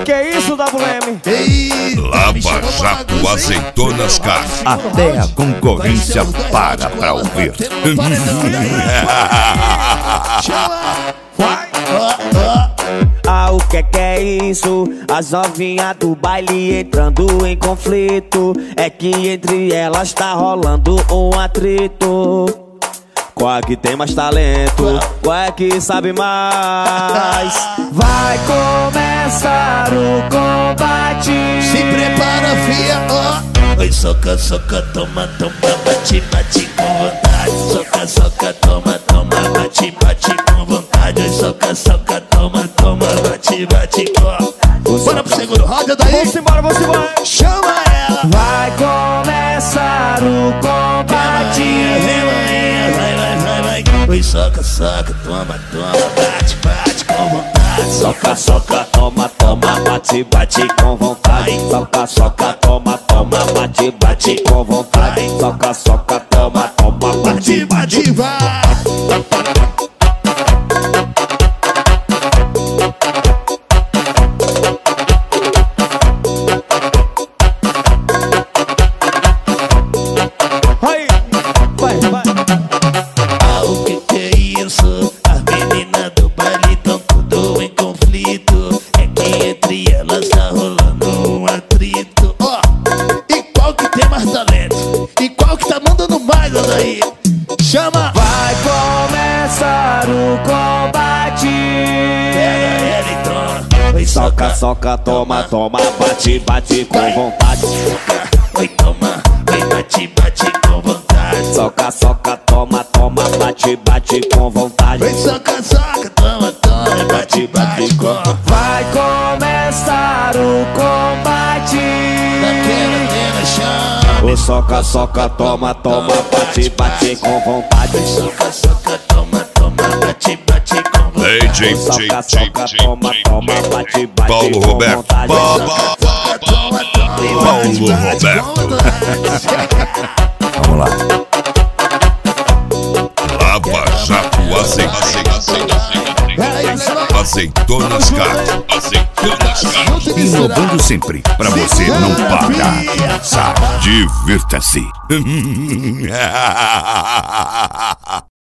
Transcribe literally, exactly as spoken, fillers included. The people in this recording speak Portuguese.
que é isso, W M? Lava Jato Azeitonas Car. Até a concorrência para pra ouvir. Ah, o que que é isso? As novinhas do baile entrando em conflito. É que entre elas tá rolando um atrito. Qual é que tem mais talento? Qual é que sabe mais? Vai começar o combate. Se prepara, fia, ó. Oi, soca, soca, toma, toma, bate, bate com vontade. Soca, soca, toma, toma, bate, bate com vontade. Oi, soca, soca, toma, toma, bate, bate com. Bora pro segundo roda daí. Vamos embora, vamos embora. Chama ela. Vai começar o combate. Vem, vai, vai, vai, vai. Oi, soca, soca, toma, toma, bate, bate com vontade. Soca, soca, toma, toma, bate, bate com vontade. Soca, soca, toma, toma, bate, bate com vontade. Soca, soca, toma, toma, bate, bate, vai. Aí, vai, vai. Ah, o que que é isso? As meninas do baile tão tudo em conflito. É que entre elas tá rolando um atrito. Ó, e qual que tem mais talento? E qual que tá mandando mais, aí? Chama! Vai começar o combate. Pega ela e toma. Oi, Soca, soca, toma, toma, bate, bate com vontade. Oi, toma. Oi, bate, bate com vontade. Soca, soca, toma, toma, bate, bate com vontade. Oi, soca, soca, toma, toma, bate, bate com. Vai começar o combate. Daquela pena chama. O soca, soca, toma, toma, bate, bate com vontade. Oi, soca, soca, toma, toma, bate, bate com vontade. D J, Soca, soca, toma, toma, bate, bate Paulo com Roberto. vontade. Ba- ba- ba- Toma, toma, Paulo Roberto. Vamos lá. Lava Jato Azeitonas Car. Azeitonas Car. Inovando sempre, pra você não parar. Sabe, divirta-se.